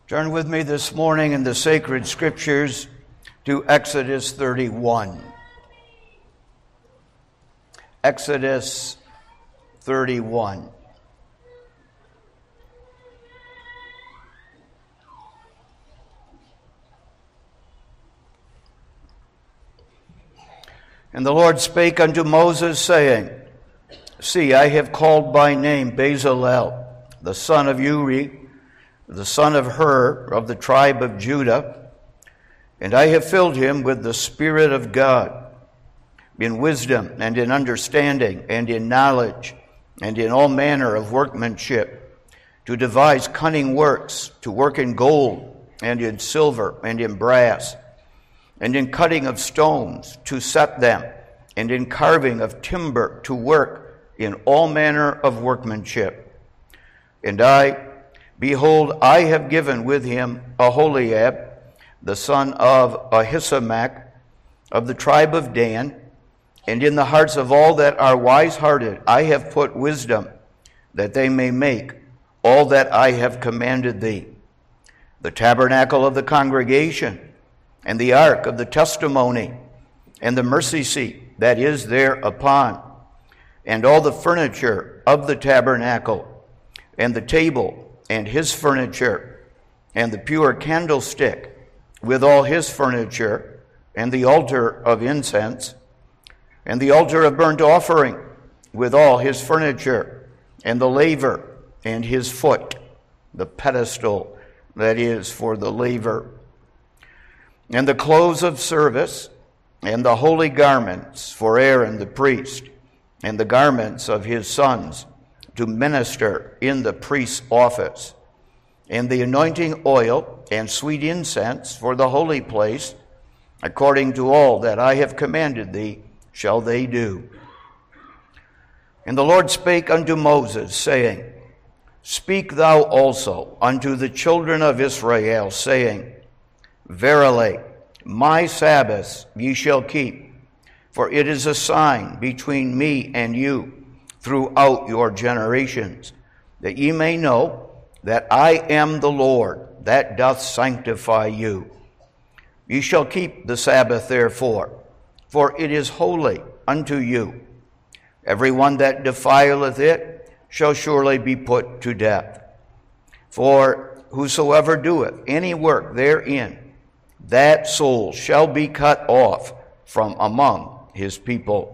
Turn with me this morning in the sacred scriptures to Exodus 31. Exodus 31. And the Lord spake unto Moses, saying, See, I have called by name Bezalel, the son of Uri, the son of Hur, of the tribe of Judah, and I have filled him with the Spirit of God, in wisdom and in understanding and in knowledge and in all manner of workmanship, to devise cunning works, to work in gold and in silver and in brass, and in cutting of stones, to set them, and in carving of timber, to work in all manner of workmanship. And behold, I have given with him Aholiab, the son of Ahisamach, of the tribe of Dan, and in the hearts of all that are wise-hearted I have put wisdom, that they may make all that I have commanded thee: the tabernacle of the congregation, and the ark of the testimony, and the mercy seat that is thereupon, and all the furniture of the tabernacle, and the table, and his furniture, and the pure candlestick, with all his furniture, and the altar of incense, and the altar of burnt offering, with all his furniture, and the laver, and his foot, the pedestal that is for the laver, and the clothes of service, and the holy garments for Aaron the priest, and the garments of his sons, to minister in the priest's office, and the anointing oil and sweet incense for the holy place, according to all that I have commanded thee, shall they do. And the Lord spake unto Moses, saying, Speak thou also unto the children of Israel, saying, Verily, my Sabbaths ye shall keep, for it is a sign between me and you throughout your generations, that ye may know that I am the Lord that doth sanctify you. Ye shall keep the Sabbath therefore, for it is holy unto you. Every one that defileth it shall surely be put to death. For whosoever doeth any work therein, that soul shall be cut off from among his people.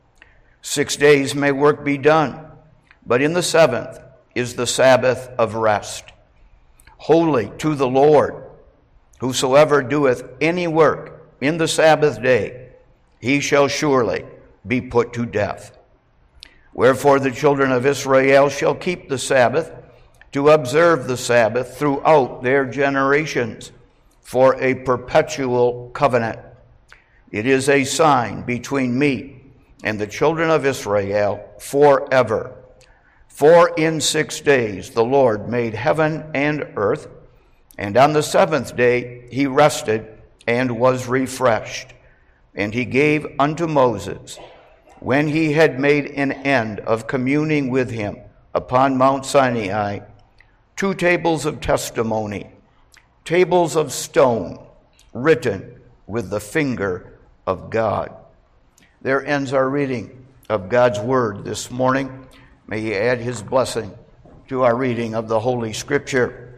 6 days may work be done, but in the seventh is the Sabbath of rest, holy to the Lord. Whosoever doeth any work in the Sabbath day, he shall surely be put to death. Wherefore the children of Israel shall keep the Sabbath, to observe the Sabbath throughout their generations, for a perpetual covenant. It is a sign between me and the children of Israel forever. For in 6 days the Lord made heaven and earth, and on the seventh day he rested and was refreshed. And he gave unto Moses, when he had made an end of communing with him upon Mount Sinai, 2 tables of testimony, tables of stone, written with the finger of God. There ends our reading of God's word this morning. May he add his blessing to our reading of the Holy Scripture.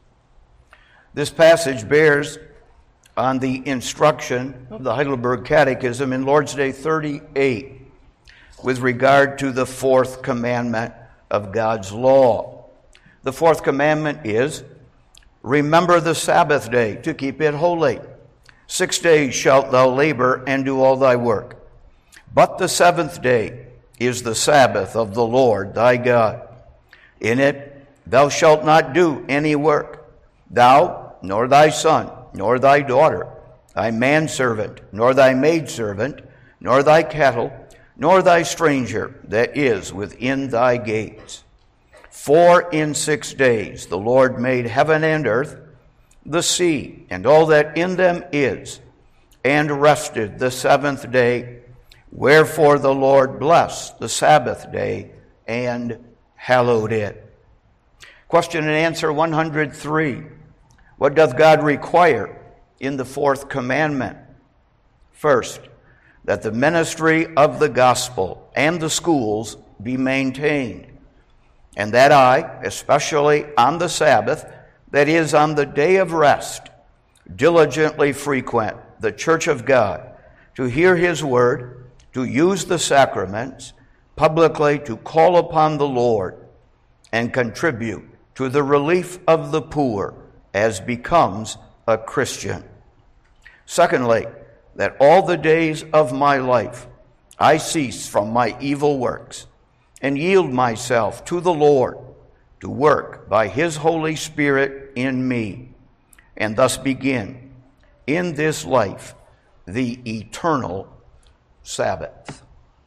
This passage bears on the instruction of the Heidelberg Catechism in Lord's Day 38 with regard to the fourth commandment of God's law. The fourth commandment is, remember the Sabbath day to keep it holy. 6 days shalt thou labor and do all thy work. But the seventh day is the Sabbath of the Lord thy God. In it thou shalt not do any work, thou, nor thy son, nor thy daughter, thy manservant, nor thy maidservant, nor thy cattle, nor thy stranger that is within thy gates. For in 6 days the Lord made heaven and earth, the sea, and all that in them is, and rested the seventh day. Wherefore the Lord blessed the Sabbath day and hallowed it. Question and answer 103. What doth God require in the fourth commandment? First, that the ministry of the gospel and the schools be maintained, and that I, especially on the Sabbath, that is, on the day of rest, diligently frequent the church of God, to hear his word, to use the sacraments, publicly to call upon the Lord, and contribute to the relief of the poor as becomes a Christian. Secondly, that all the days of my life I cease from my evil works and yield myself to the Lord to work by his Holy Spirit in me, and thus begin in this life the eternal Sabbath.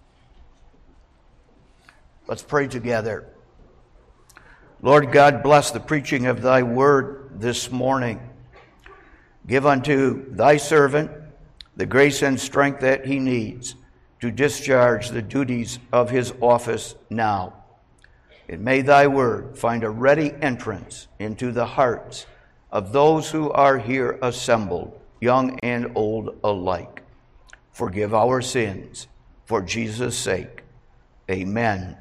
Let's pray together. Lord God, bless the preaching of thy word this morning. Give unto thy servant the grace and strength that he needs to discharge the duties of his office now. And may thy word find a ready entrance into the hearts of those who are here assembled, young and old alike. Forgive our sins for Jesus' sake. Amen.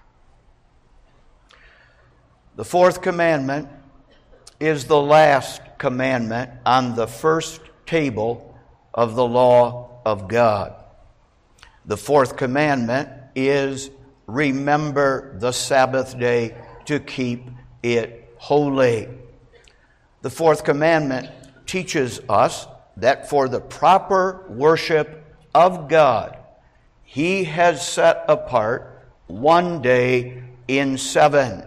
The fourth commandment is the last commandment on the first table of the law of God. The fourth commandment is remember the Sabbath day to keep it holy. The fourth commandment teaches us that for the proper worship of God, he has set apart one day in 7.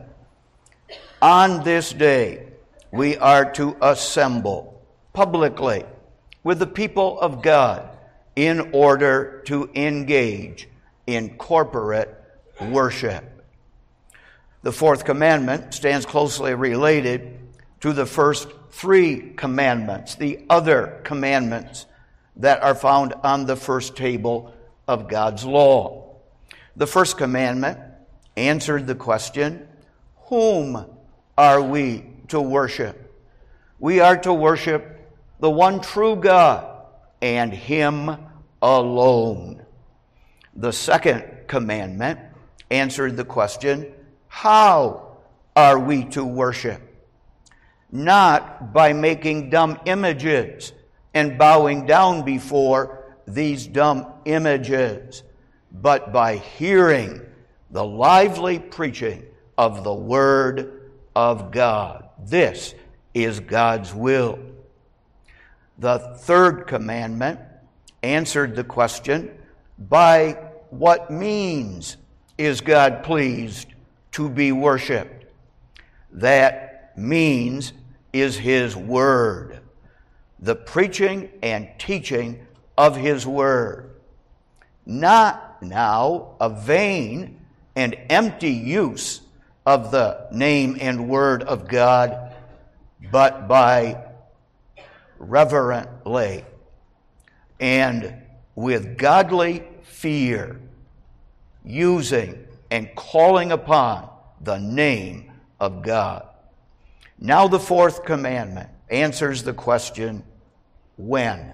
On this day, we are to assemble publicly with the people of God in order to engage in corporate worship. The fourth commandment stands closely related to the first 3 commandments, the other commandments that are found on the first table of God's law. The first commandment answered the question, whom are we to worship? We are to worship the one true God and him alone. The second commandment answered the question, how are we to worship? Not by making dumb images and bowing down before these dumb images, but by hearing the lively preaching of the Word of God. This is God's will. The third commandment answered the question, by what means is God pleased to be worshiped? That means is his word, the preaching and teaching of his word. Not now a vain and empty use of the name and word of God, but by reverently and with godly fear, using and calling upon the name of God. Now the fourth commandment answers the question, when?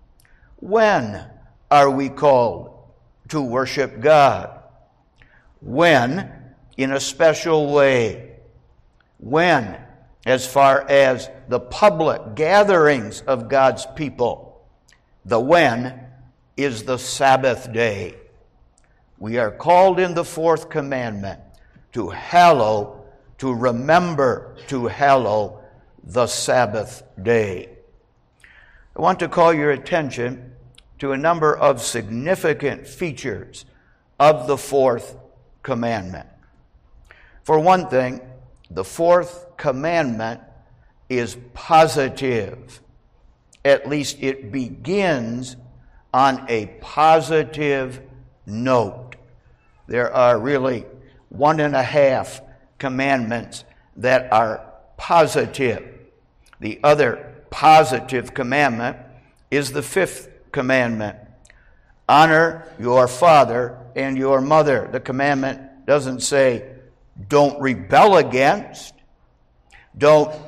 When are we called to worship God? When? In a special way. When? As far as the public gatherings of God's people. The when is the Sabbath day. We are called in the fourth commandment to hallow, to remember to hallow the Sabbath day. I want to call your attention to a number of significant features of the fourth commandment. For one thing, the fourth commandment is positive. At least it begins on a positive note. There are really 1.5 commandments that are positive. The other positive commandment is the 5th commandment. Honor your father and your mother. The commandment doesn't say don't rebel against, don't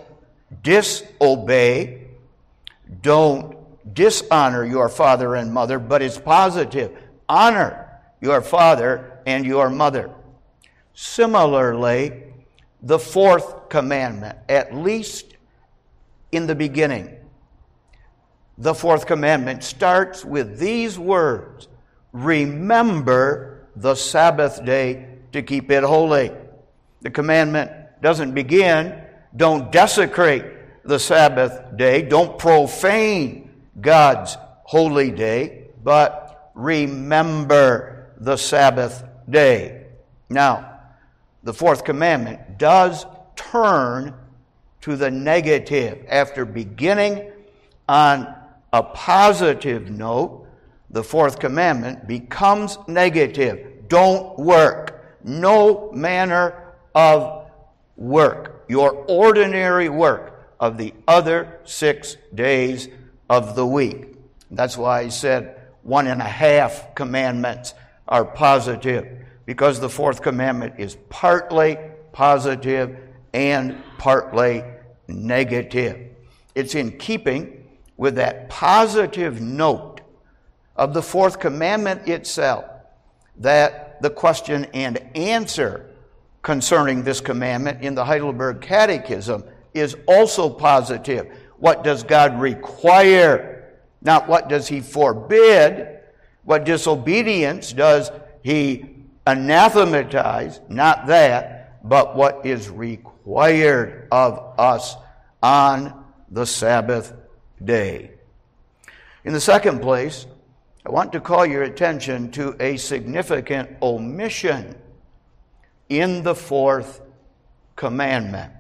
disobey, don't dishonor your father and mother, but it's positive. Honor your father and your mother. Similarly, the fourth commandment, at least in the beginning, the fourth commandment starts with these words: remember the Sabbath day to keep it holy. The commandment doesn't begin, don't desecrate the Sabbath day, don't profane God's holy day, but remember the Sabbath day. Now, the fourth commandment does turn to the negative. After beginning on a positive note, the fourth commandment becomes negative. Don't work. No manner of work. Your ordinary work of the other 6 days of the week. That's why I said 1.5 commandments are positive, because the fourth commandment is partly positive and partly negative. It's in keeping with that positive note of the fourth commandment itself that the question and answer concerning this commandment in the Heidelberg Catechism is also positive. What does God require? Not what does he forbid? What disobedience does he anathematize? Not that, but what is required of us on the Sabbath day. In the second place, I want to call your attention to a significant omission in the fourth commandment.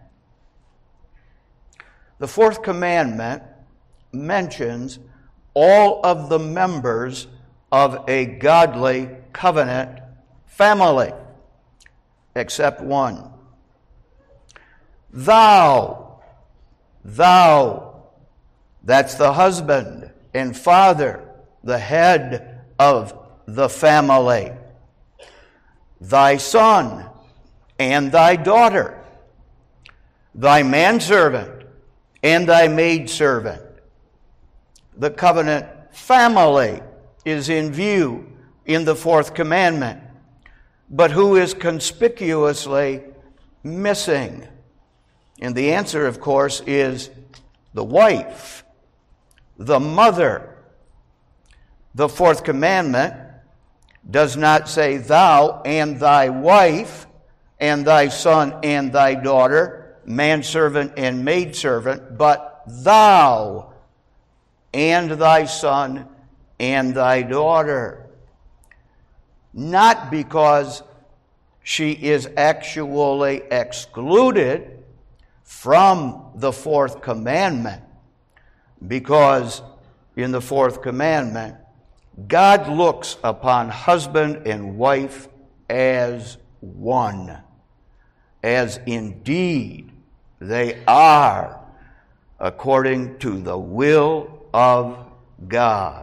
The fourth commandment mentions all of the members of a godly covenant family, except one. Thou, that's the husband and father, the head of the family. Thy son and thy daughter, thy manservant and thy maidservant. The covenant family is in view in the fourth commandment, but who is conspicuously missing? And the answer, of course, is the wife, the mother. The fourth commandment does not say thou and thy wife and thy son and thy daughter, manservant and maidservant, but thou and thy son and thy daughter. Not because she is actually excluded from the fourth commandment, because in the fourth commandment, God looks upon husband and wife as one, as indeed they are, according to the will of God.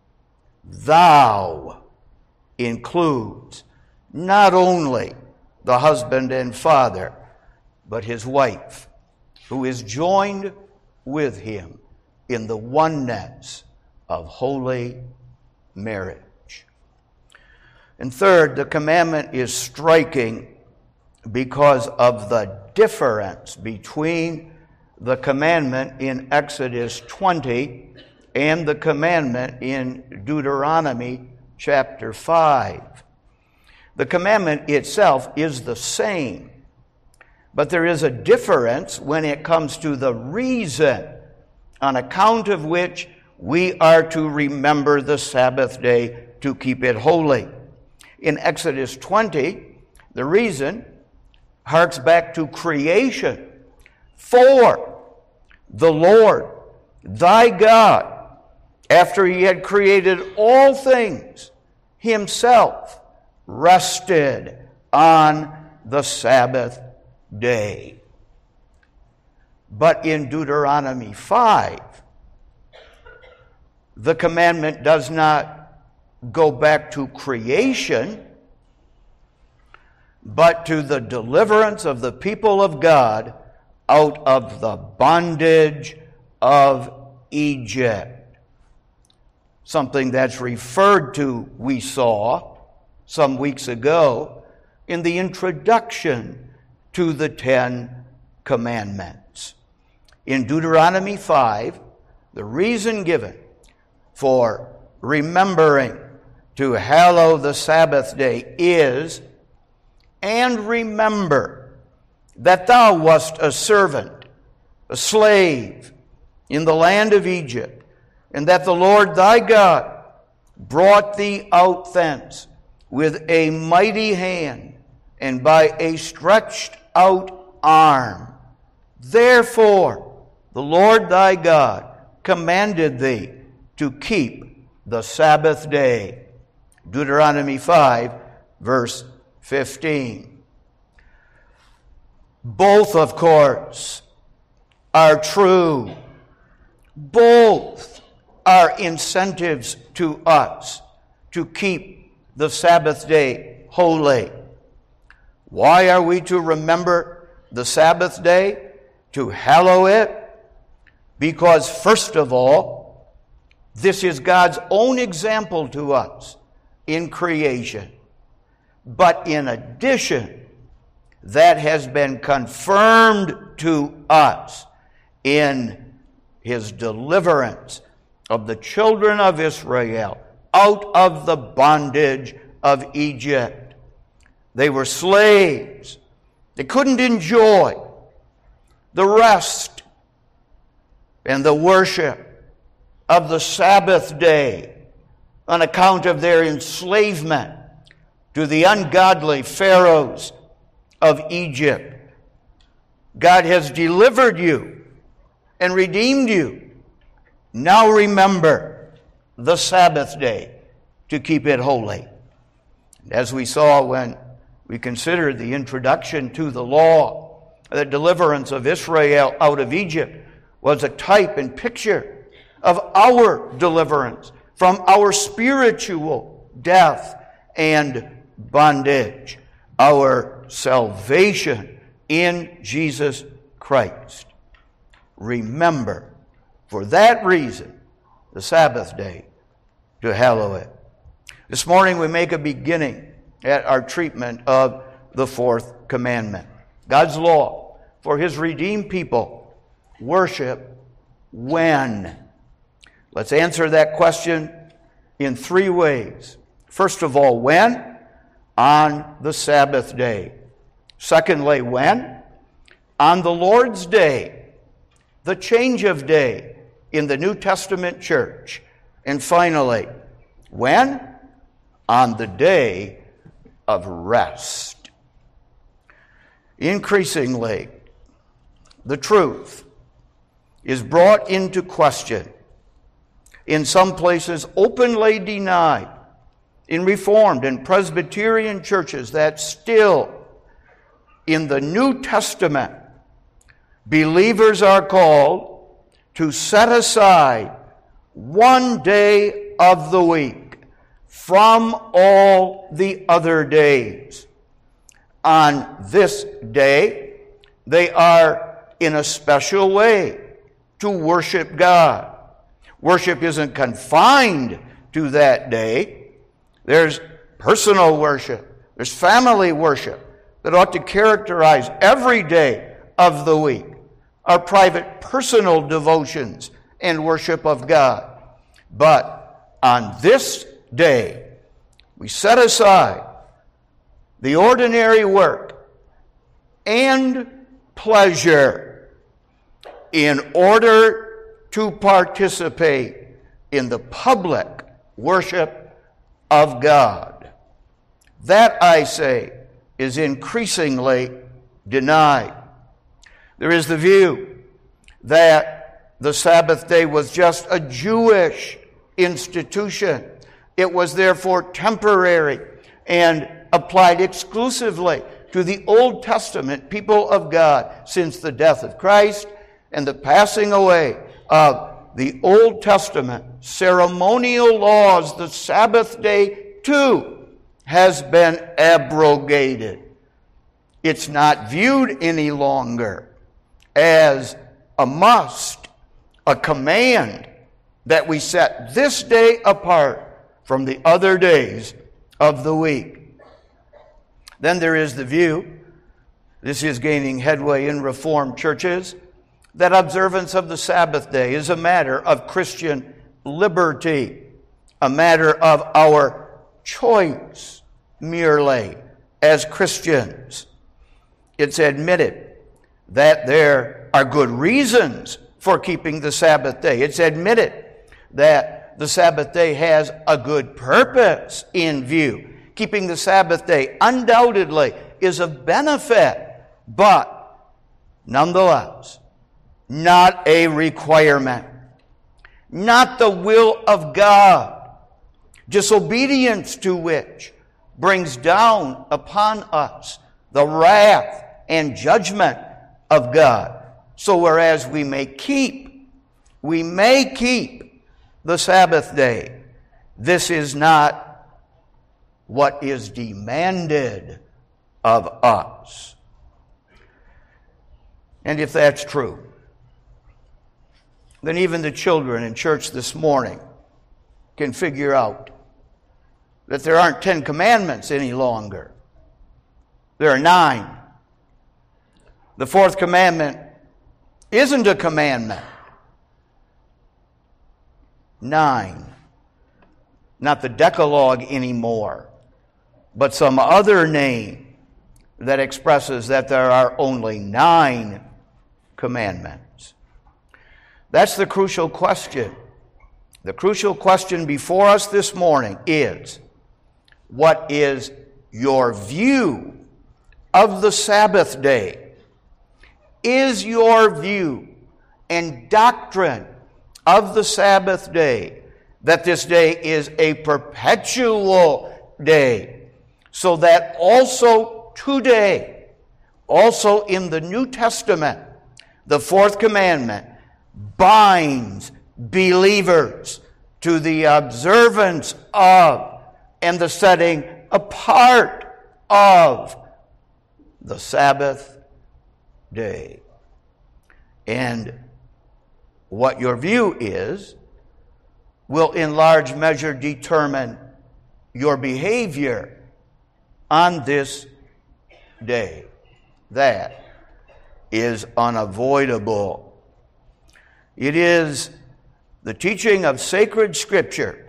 Thou includes not only the husband and father, but his wife, who is joined with him in the oneness of holy marriage. And third, the commandment is striking because of the difference between the commandment in Exodus 20 and the commandment in Deuteronomy chapter 5. The commandment itself is the same, but there is a difference when it comes to the reason on account of which we are to remember the Sabbath day to keep it holy. In Exodus 20, the reason harks back to creation. For the Lord, thy God, after he had created all things, himself rested on the Sabbath day. But in Deuteronomy 5, the commandment does not go back to creation, but to the deliverance of the people of God out of the bondage of Egypt. Something that's referred to, we saw some weeks ago, in the introduction to the Ten Commandments. In Deuteronomy 5, the reason given for remembering to hallow the Sabbath day is, and remember that thou wast a servant, a slave in the land of Egypt, and that the Lord thy God brought thee out thence with a mighty hand and by a stretched out arm. Therefore the Lord thy God commanded thee to keep the Sabbath day. Deuteronomy 5, verse 15. Both, of course, are true. Both are incentives to us to keep the Sabbath day holy. Why are we to remember the Sabbath day? To hallow it? Because, first of all, this is God's own example to us in creation. But in addition, that has been confirmed to us in his deliverance of the children of Israel out of the bondage of Egypt. They were slaves. They couldn't enjoy the rest and the worship of the Sabbath day on account of their enslavement to the ungodly pharaohs of Egypt. God has delivered you and redeemed you. Now remember the Sabbath day to keep it holy. As we saw when we considered the introduction to the law, the deliverance of Israel out of Egypt was a type and picture of our deliverance from our spiritual death and bondage, our salvation in Jesus Christ. Remember, for that reason, the Sabbath day, to hallow it. This morning we make a beginning at our treatment of the fourth commandment. God's law for his redeemed people: worship when? Let's answer that question in three ways. First of all, when? On the Sabbath day. Secondly, when? On the Lord's day, the change of day in the New Testament church. And finally, when? On the day of rest. Increasingly, the truth is brought into question, in some places openly denied, in Reformed and Presbyterian churches that still, in the New Testament, believers are called to set aside one day of the week from all the other days. On this day, they are in a special way to worship God. Worship isn't confined to that day. There's personal worship. There's family worship that ought to characterize every day of the week. Our private personal devotions and worship of God. But on this day, we set aside the ordinary work and pleasure in order to participate in the public worship of God. That, I say, is increasingly denied. There is the view that the Sabbath day was just a Jewish institution. It was therefore temporary and applied exclusively to the Old Testament people of God since the death of Christ and the passing away of the Old Testament ceremonial laws. The Sabbath day, too, has been abrogated. It's not viewed any longer as a must, a command, that we set this day apart from the other days of the week. Then there is the view, this is gaining headway in Reformed churches, that observance of the Sabbath day is a matter of Christian liberty, a matter of our choice merely as Christians. It's admitted that there are good reasons for keeping the Sabbath day. It's admitted that the Sabbath day has a good purpose in view. Keeping the Sabbath day undoubtedly is of benefit, but nonetheless, not a requirement, not the will of God, disobedience to which brings down upon us the wrath and judgment of God. So whereas we may keep the Sabbath day, this is not what is demanded of us. And if that's true, then even the children in church this morning can figure out that there aren't 10 commandments any longer. There are 9. The 4th commandment isn't a commandment. 9. Not the Decalogue anymore, but some other name that expresses that there are only 9 commandments. That's the crucial question. The crucial question before us this morning is, what is your view of the Sabbath day? Is your view and doctrine of the Sabbath day that this day is a perpetual day, so that also today, also in the New Testament, the 4th commandment binds believers to the observance of and the setting apart of the Sabbath day. And what your view is will in large measure determine your behavior on this day. That is unavoidable. It is the teaching of sacred Scripture,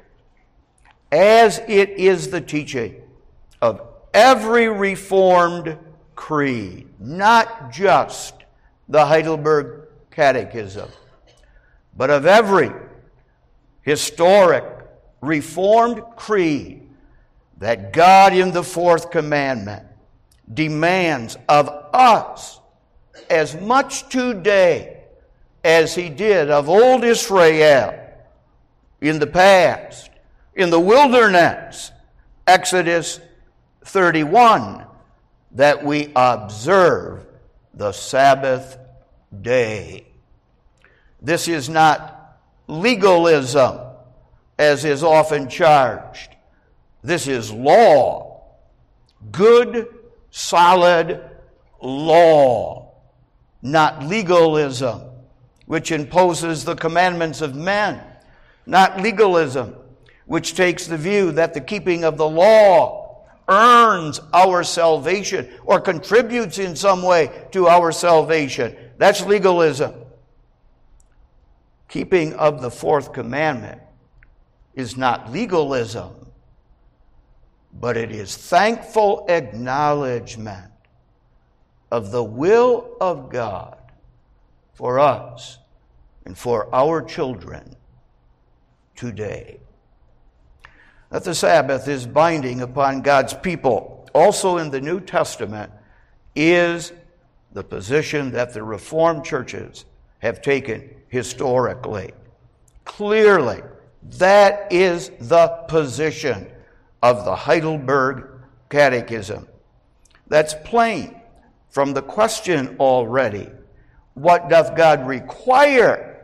as it is the teaching of every Reformed creed, not just the Heidelberg Catechism, but of every historic Reformed creed, that God in the 4th commandment demands of us as much today as he did of old Israel in the past, in the wilderness, Exodus 31, that we observe the Sabbath day. This is not legalism, as is often charged. This is law, good, solid law, not legalism, which imposes the commandments of men, not legalism, which takes the view that the keeping of the law earns our salvation or contributes in some way to our salvation. That's legalism. Keeping of the 4th commandment is not legalism, but it is thankful acknowledgement of the will of God for us and for our children today. That the Sabbath is binding upon God's people, also in the New Testament, is the position that the Reformed churches have taken historically. Clearly, that is the position of the Heidelberg Catechism. That's plain from the question already. What doth God require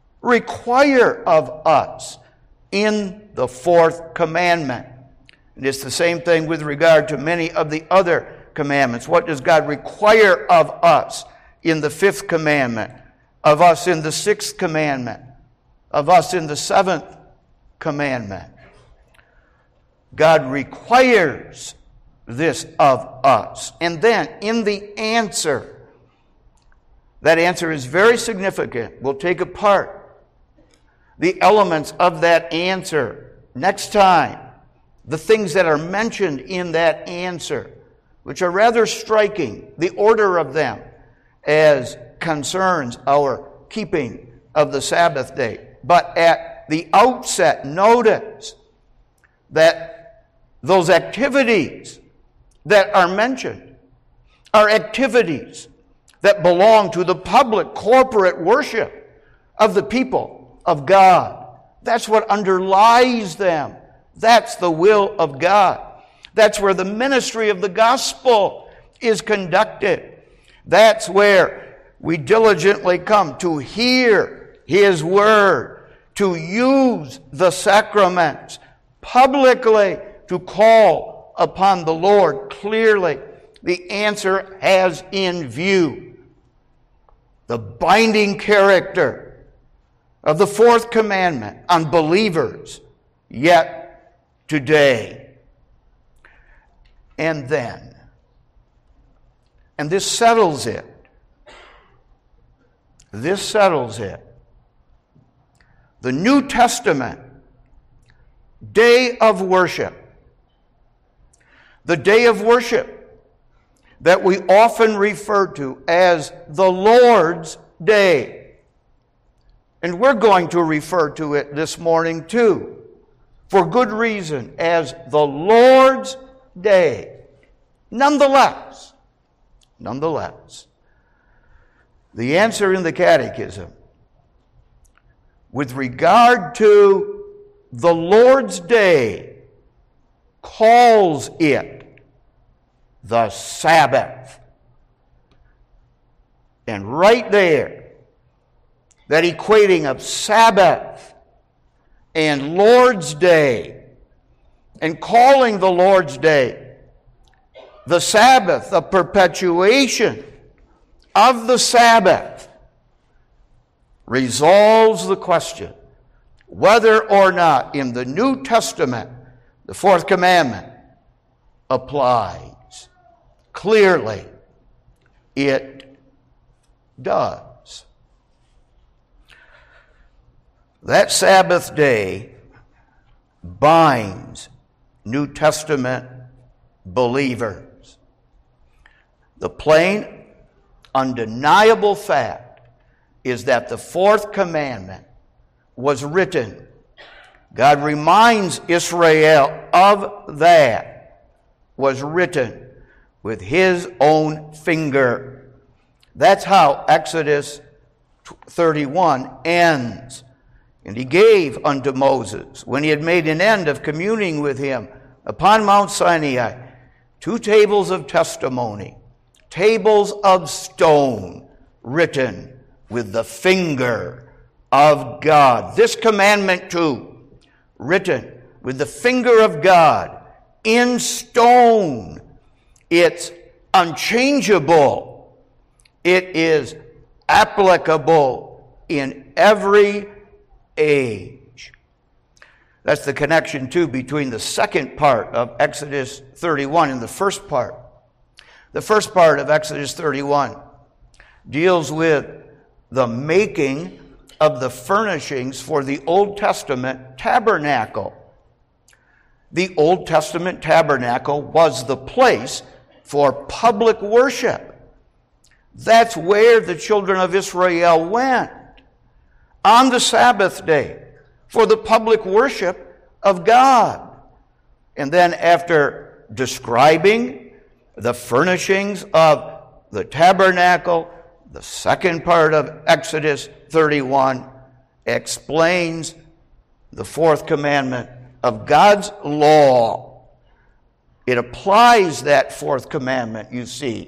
of us in the 4th commandment? And it's the same thing with regard to many of the other commandments. What does God require of us in the 5th commandment, of us in the 6th commandment, of us in the 7th commandment. God requires this of us. And then in the answer, that answer is very significant. We'll take apart the elements of that answer next time. The things that are mentioned in that answer, which are rather striking, the order of them as concerns our keeping of the Sabbath day. But at the outset, notice that those activities that are mentioned are activities that belong to the public corporate worship of the people of God. That's what underlies them. That's the will of God. That's where the ministry of the gospel is conducted. That's where we diligently come to hear His word, to use the sacraments publicly, to call upon the Lord clearly. The answer has in view the binding character of the 4th commandment on believers yet today. And then, and this settles it. This settles it. The New Testament day of worship, the day of worship that we often refer to as the Lord's Day. And we're going to refer to it this morning too, for good reason, as the Lord's Day. Nonetheless, the answer in the Catechism with regard to the Lord's Day calls it the Sabbath. And right there, that equating of Sabbath and Lord's Day, and calling the Lord's Day the Sabbath, the perpetuation of the Sabbath, resolves the question whether or not in the New Testament the 4th commandment applies. Clearly, it does. That Sabbath day binds New Testament believers. The plain, undeniable fact is that the 4th commandment was written. God reminds Israel of that. Was written with His own finger. That's how Exodus 31 ends. And He gave unto Moses, when he had made an end of communing with him upon Mount Sinai, 2 tables of testimony, tables of stone, written with the finger of God. This commandment too, written with the finger of God in stone. It's unchangeable. It is applicable in every age. That's the connection too between the second part of Exodus 31 and the first part. The first part of Exodus 31 deals with the making of the furnishings for the Old Testament tabernacle. The Old Testament tabernacle was the place for public worship. That's where the children of Israel went on the Sabbath day for the public worship of God. And then after describing the furnishings of the tabernacle, the second part of Exodus 31 explains the 4th commandment of God's law. It applies that 4th commandment, you see,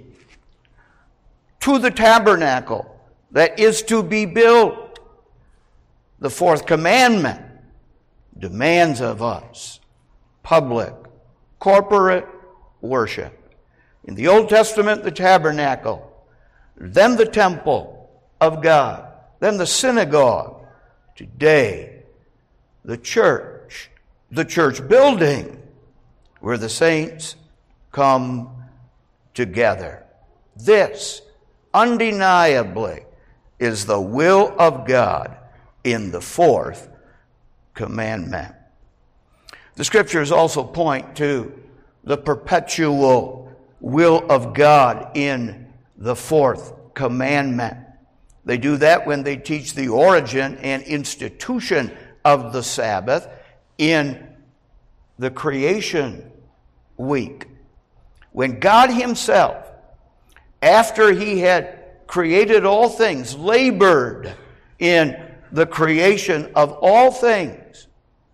to the tabernacle that is to be built. The 4th commandment demands of us public, corporate worship. In the Old Testament, the tabernacle then the temple of God, then the synagogue. Today, the church building where the saints come together. This, undeniably, is the will of God in the fourth commandment. The scriptures also point to the perpetual will of God in the fourth commandment. They do that when they teach the origin and institution of the Sabbath in the creation week. When God himself, after he had created all things, labored in the creation of all things,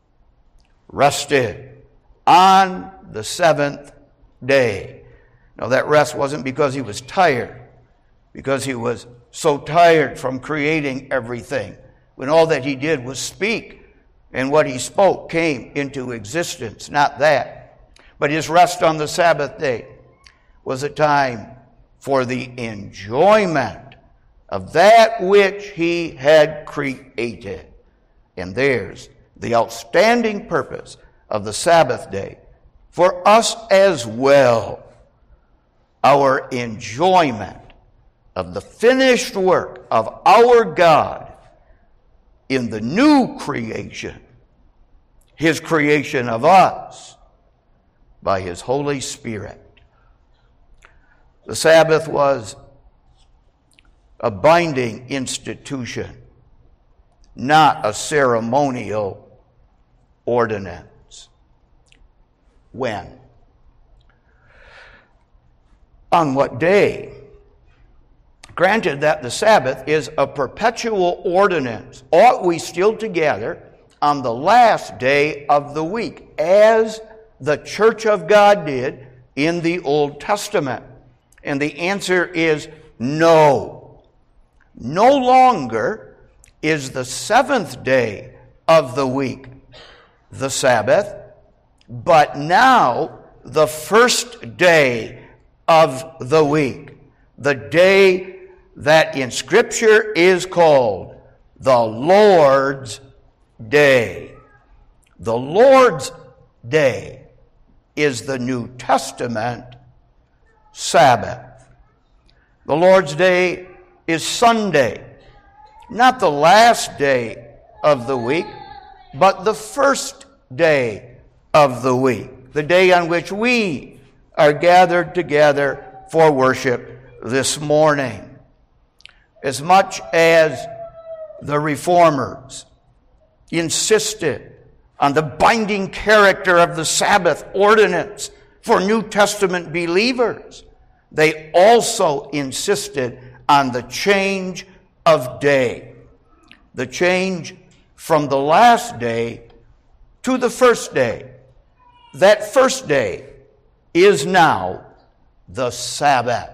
rested on the seventh day. Now that rest wasn't because he was tired, because he was so tired from creating everything, when all that he did was speak, and what he spoke came into existence. Not that. But his rest on the Sabbath day was a time for the enjoyment of that which he had created. And there's the outstanding purpose of the Sabbath day for us as well. Our enjoyment of the finished work of our God in the new creation, his creation of us by his Holy Spirit. The Sabbath was a binding institution, not a ceremonial ordinance. When? On what day? Granted that the Sabbath is a perpetual ordinance, ought we still to gather on the last day of the week, as the Church of God did in the Old Testament? And the answer is no. No longer is the seventh day of the week the Sabbath, but now the first day of the week, the day that in Scripture is called the Lord's Day. The Lord's Day is the New Testament Sabbath. The Lord's Day is Sunday, not the last day of the week, but the first day of the week, the day on which we are gathered together for worship this morning. As much as the Reformers insisted on the binding character of the Sabbath ordinance for New Testament believers, they also insisted on the change of day, the change from the last day to the first day. That first day is now the Sabbath.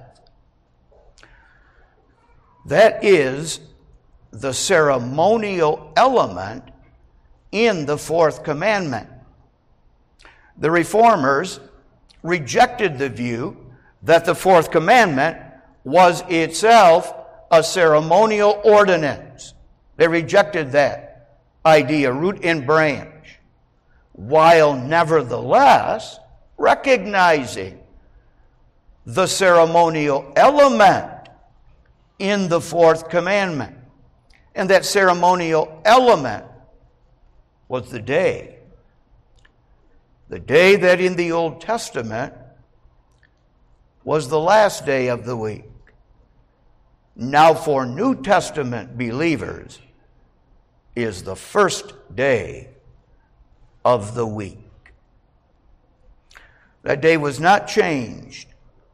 That is the ceremonial element in the fourth commandment. The Reformers rejected the view that the fourth commandment was itself a ceremonial ordinance. They rejected that idea, root and branch, while nevertheless recognizing the ceremonial element in the fourth commandment. And that ceremonial element was the day. The day that in the Old Testament was the last day of the week. Now for New Testament believers is the first day of the week. That day was not changed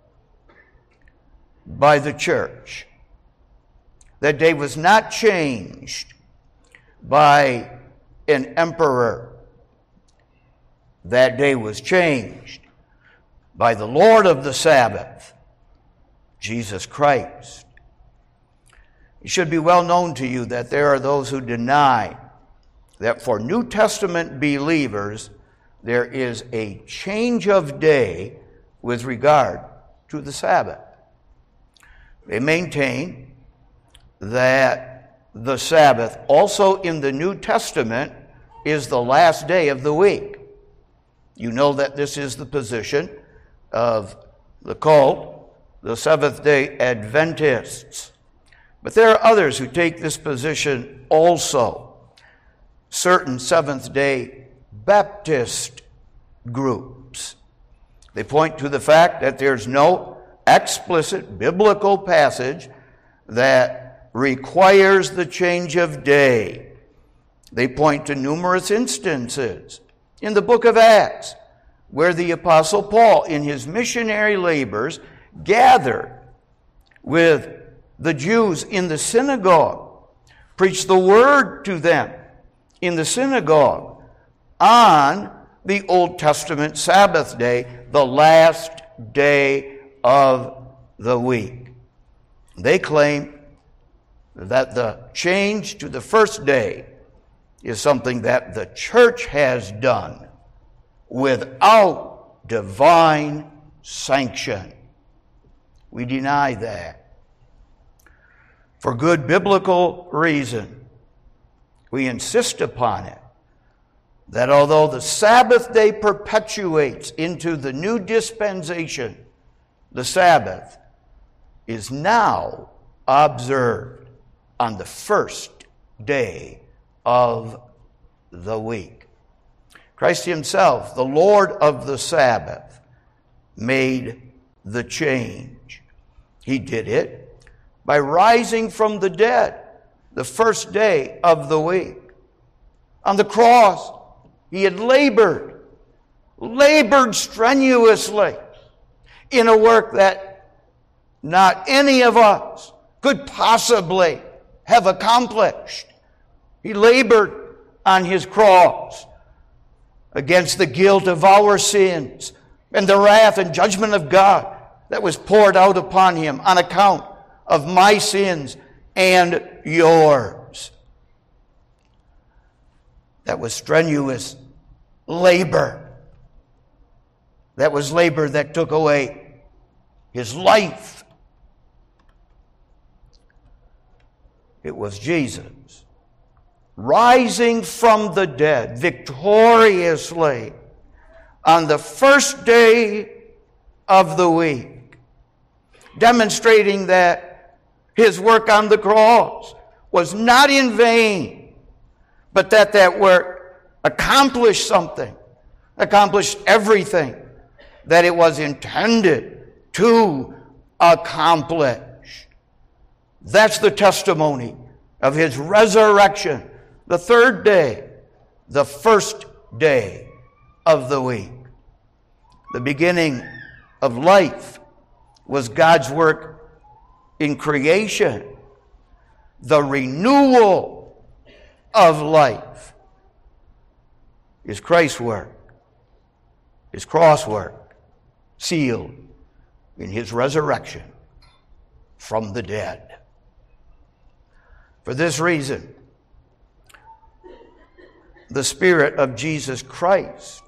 by the church. That day was not changed by an emperor. That day was changed by the Lord of the Sabbath, Jesus Christ. It should be well known to you that there are those who deny that for New Testament believers there is a change of day with regard to the Sabbath. They maintain that the Sabbath, also in the New Testament, is the last day of the week. You know that this is the position of the cult, the Seventh-day Adventists. But there are others who take this position also. Certain Seventh-day Baptist groups. They point to the fact that there's no explicit biblical passage that requires the change of day. They point to numerous instances in the book of Acts where the Apostle Paul, in his missionary labors, gathered with the Jews in the synagogue, preached the word to them in the synagogue on the Old Testament Sabbath day, the last day of the week. They claim that the change to the first day is something that the church has done without divine sanction. We deny that. For good biblical reason, we insist upon it, that although the Sabbath day perpetuates into the new dispensation, the Sabbath is now observed on the first day of the week. Christ himself, the Lord of the Sabbath, made the change. He did it by rising from the dead the first day of the week. On the cross, he had labored strenuously in a work that not any of us could possibly have accomplished. He labored on his cross against the guilt of our sins and the wrath and judgment of God that was poured out upon him on account of my sins and yours. That was strenuous labor. That was labor that took away his life. It was Jesus rising from the dead victoriously on the first day of the week, demonstrating that his work on the cross was not in vain, but that work accomplished something, accomplished everything that it was intended to accomplish. That's the testimony of his resurrection, the third day, the first day of the week. The beginning of life was God's work in creation. The renewal of life is Christ's work, his cross work, sealed in his resurrection from the dead. For this reason, the Spirit of Jesus Christ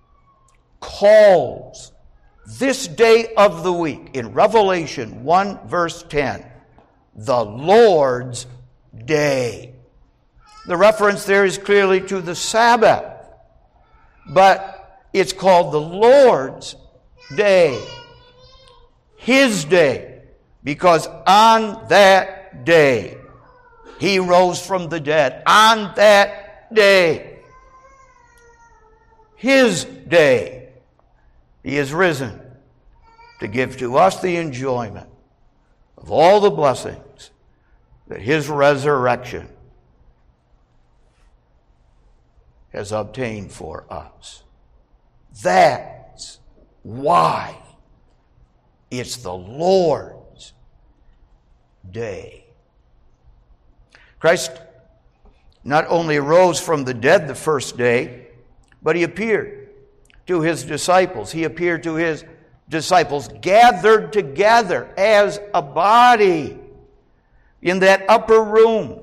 calls this day of the week in Revelation 1 verse 10, the Lord's Day. The reference there is clearly to the Sabbath, but it's called the Lord's Day, his day, because on that day he rose from the dead. On that day, his day, he is risen to give to us the enjoyment of all the blessings that his resurrection has obtained for us. That's why it's the Lord's Day. Christ not only rose from the dead the first day, but he appeared to his disciples. He appeared to his disciples gathered together as a body in that upper room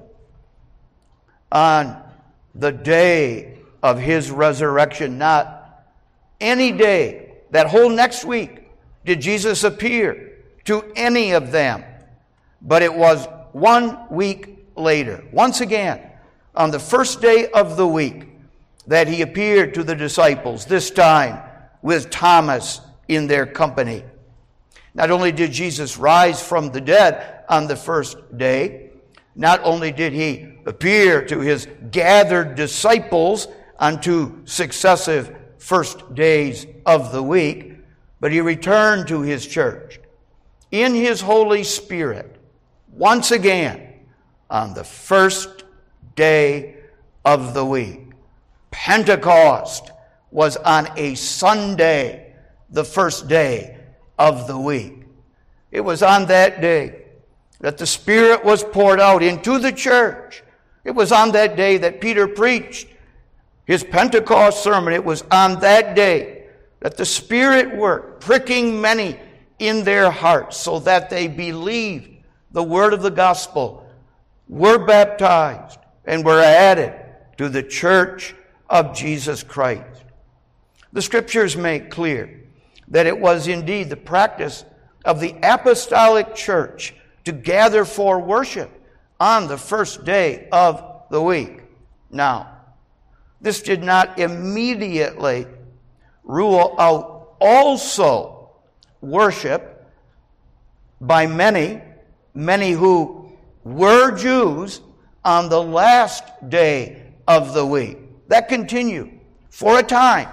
on the day of his resurrection. Not any day, that whole next week, did Jesus appear to any of them But it was 1 week later, once again, on the first day of the week, that he appeared to the disciples, this time with Thomas in their company. Not only did Jesus rise from the dead on the first day, not only did he appear to his gathered disciples on 2 successive first days of the week, but he returned to his church in his Holy Spirit once again on the first day of the week. Pentecost was on a Sunday, the first day of the week. It was on that day that the Spirit was poured out into the church. It was on that day that Peter preached his Pentecost sermon. It was on that day that the Spirit worked, pricking many in their hearts so that they believed the word of the gospel, were baptized, and were added to the church of Jesus Christ. The Scriptures make clear that it was indeed the practice of the apostolic church to gather for worship on the first day of the week. Now, this did not immediately rule out also worship by many who were Jews on the last day of the week. That continued for a time.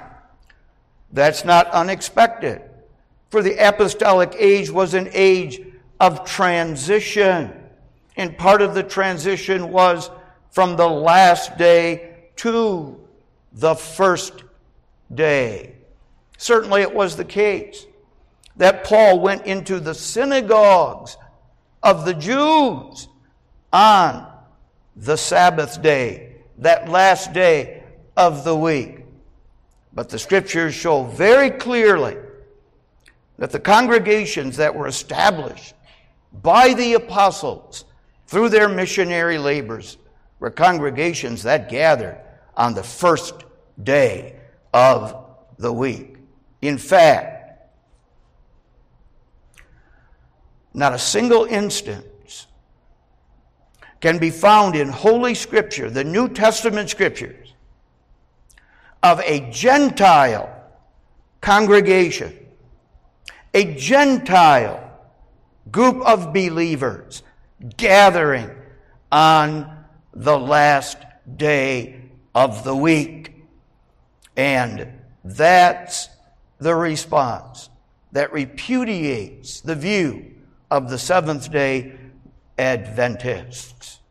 That's not unexpected, for the apostolic age was an age of transition. And part of the transition was from the last day to the first day. Certainly it was the case that Paul went into the synagogues of the Jews on the Sabbath day, that last day of the week. But the Scriptures show very clearly that the congregations that were established by the apostles through their missionary labors were congregations that gathered on the first day of the week. In fact, not a single instance can be found in Holy Scripture, the New Testament Scriptures, of a Gentile congregation, a Gentile group of believers gathering on the last day of the week. And that's the response that repudiates the view of the Seventh-day Adventists.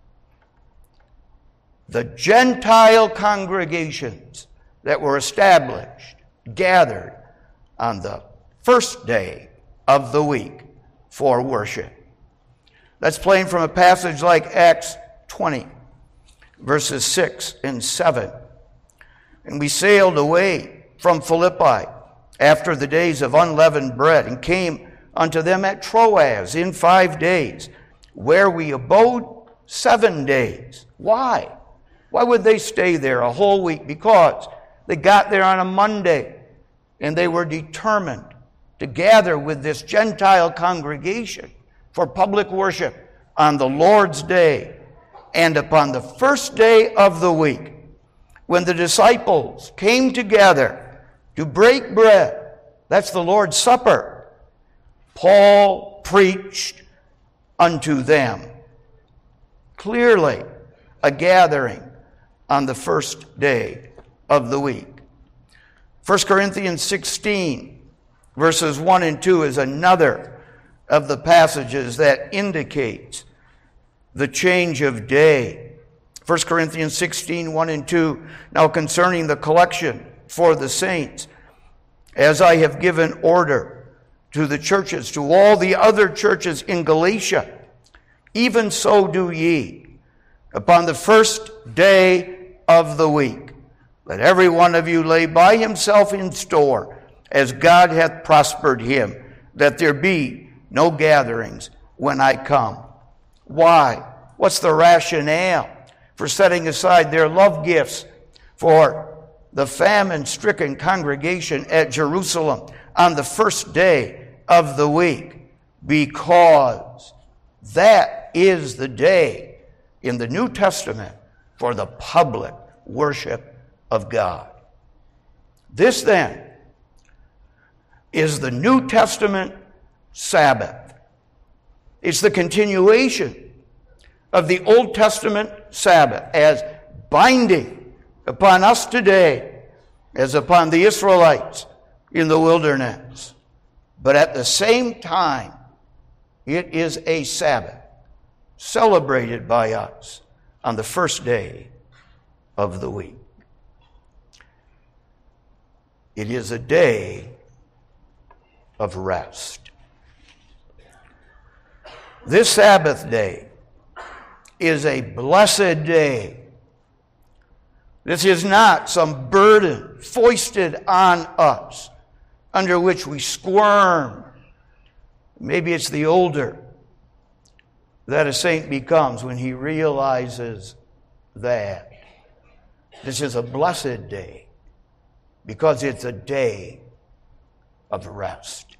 The Gentile congregations that were established gathered on the first day of the week for worship. That's plain from a passage like Acts 20, verses 6 and 7. And we sailed away from Philippi after the days of unleavened bread, and came unto them at Troas in 5 days, where we abode 7 days. Why? Why would they stay there a whole week? Because they got there on a Monday, and they were determined to gather with this Gentile congregation for public worship on the Lord's day. And upon the first day of the week, when the disciples came together to break bread, that's the Lord's Supper, Paul preached unto them. Clearly, a gathering on the first day of the week. 1 Corinthians 16, verses 1 and 2 is another of the passages that indicates the change of day. 1 Corinthians 16, 1 and 2, now concerning the collection for the saints, as I have given order to the churches, to all the other churches in Galatia, even so do ye. Upon the first day of the week, let every one of you lay by himself in store, as God hath prospered him, that there be no gatherings when I come. Why? What's the rationale for setting aside their love gifts for the famine-stricken congregation at Jerusalem on the first day of the week? Because That is the day in the New Testament for the public worship of God. This then is the New Testament Sabbath. It's the continuation of the Old Testament Sabbath as binding upon us today as upon the Israelites in the wilderness. But at the same time, it is a Sabbath celebrated by us on the first day of the week. It is a day of rest. This Sabbath day is a blessed day. This is not some burden foisted on us under which we squirm. Maybe it's the older that a saint becomes when he realizes that. This is a blessed day because it's a day of rest.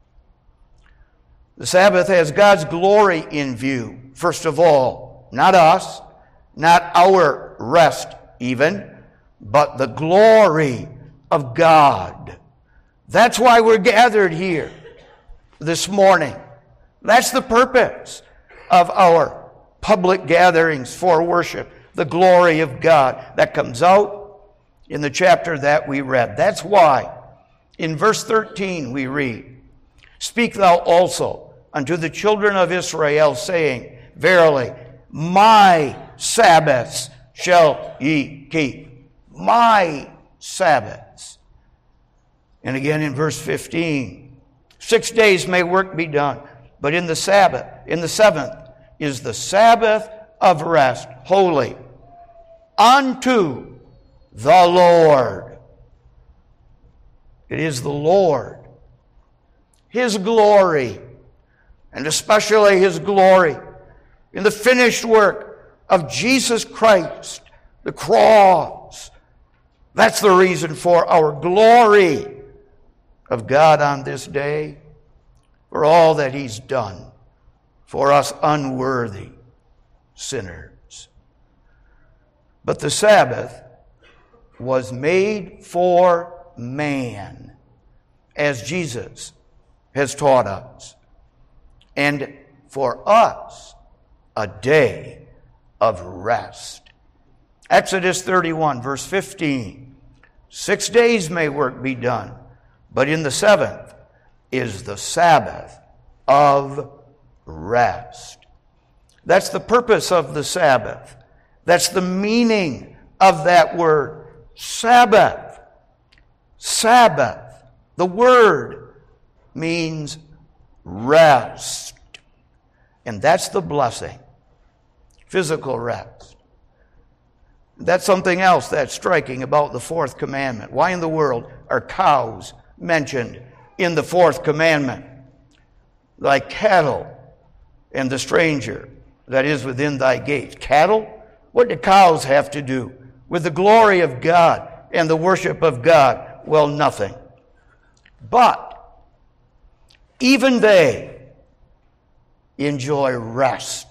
The Sabbath has God's glory in view. First of all, not us, not our rest even, but the glory of God. That's why we're gathered here this morning. That's the purpose of our public gatherings for worship, the glory of God. That comes out in the chapter that we read. That's why in verse 13 we read, "Speak thou also unto the children of Israel, saying, Verily, my Sabbaths shall ye keep." My Sabbaths. And again in verse 15, 6 days may work be done, but in the seventh is the Sabbath of rest, holy unto the Lord. It is the Lord, His glory, and especially His glory in the finished work of Jesus Christ, the cross. That's the reason for our glory of God on this day, for all that He's done for us unworthy sinners. But the Sabbath was made for man, as Jesus has taught us, and for us a day of rest. Exodus 31, verse 15. 6 days may work be done, but in the seventh is the Sabbath of rest. That's the purpose of the Sabbath. That's the meaning of that word, Sabbath. Sabbath. The word means rest. And that's the blessing. Physical rest. That's something else that's striking about the fourth commandment. Why in the world are cows mentioned in the fourth commandment? Like cattle and the stranger that is within thy gates. Cattle? What do cows have to do with the glory of God and the worship of God? Well, nothing. But even they enjoy rest.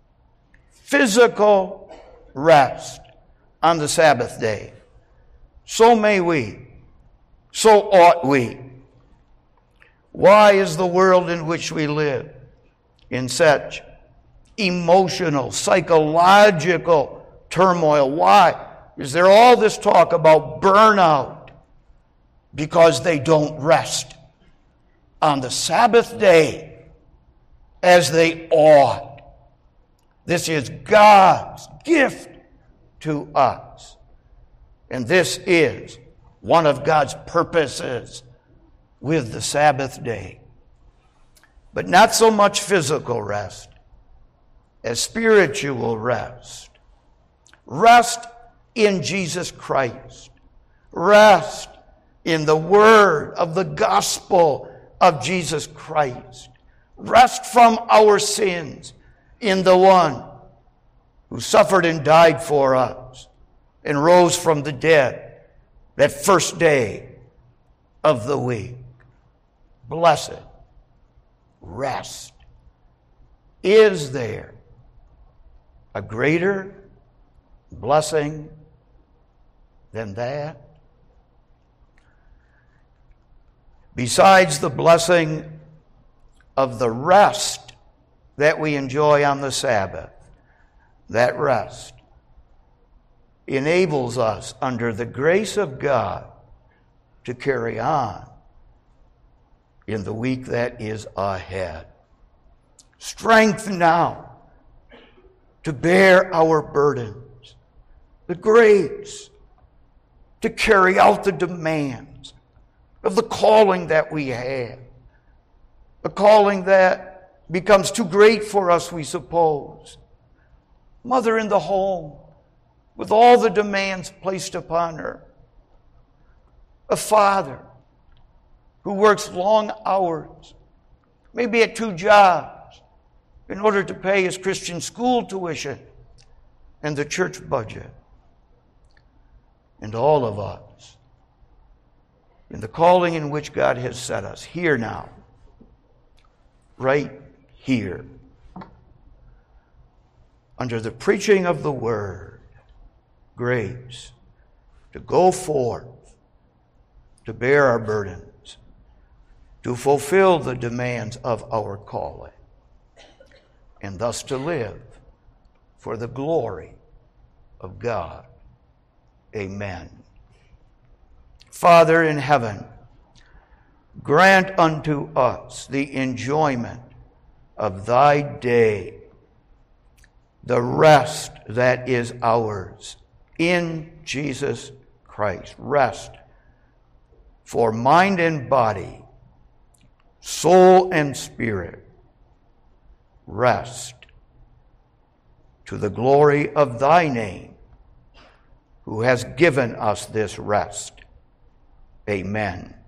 Physical rest on the Sabbath day. So may we. So ought we. Why is the world in which we live in such emotional, psychological turmoil? Why is there all this talk about burnout? Because they don't rest on the Sabbath day as they ought. This is God's gift to us. And this is one of God's purposes with the Sabbath day. But not so much physical rest as spiritual rest. Rest in Jesus Christ. Rest in the word of the gospel of Jesus Christ. Rest from our sins in the one who suffered and died for us and rose from the dead that first day of the week. Blessed rest Is there a greater blessing than that? Besides the blessing of the rest that we enjoy on the Sabbath, that rest enables us, under the grace of God, to carry on in the week that is ahead. Strength now to bear our burdens, the grace to carry out the demands of the calling that we have, a calling that becomes too great for us, we suppose. Mother in the home, with all the demands placed upon her. A father who works long hours, maybe at 2 jobs, in order to pay his Christian school tuition and the church budget. And all of us, in the calling in which God has set us, here now, right here, under the preaching of the Word, grace, to go forth, to bear our burdens, to fulfill the demands of our calling, and thus to live for the glory of God. Amen. Father in heaven, grant unto us the enjoyment of thy day, the rest that is ours in Jesus Christ. Rest for mind and body, soul and spirit. Rest to the glory of thy name, who has given us this rest. Amen.